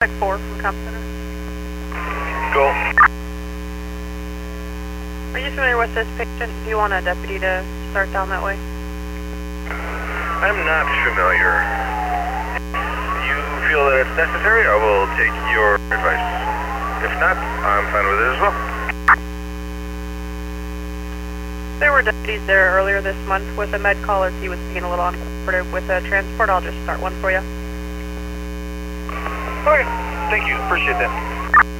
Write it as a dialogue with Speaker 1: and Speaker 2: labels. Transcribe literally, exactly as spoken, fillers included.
Speaker 1: Contact four from Comp Center.
Speaker 2: Go.
Speaker 1: Are you familiar with this patient? Do you want a deputy to start down that way?
Speaker 2: I'm not familiar. If you feel that it's necessary, I will take your advice. If not, I'm fine with it as well.
Speaker 1: There were deputies there earlier this month with a med call as he was being a little uncooperative with a transport. I'll just start one for you.
Speaker 2: Okay, thank you. Appreciate that.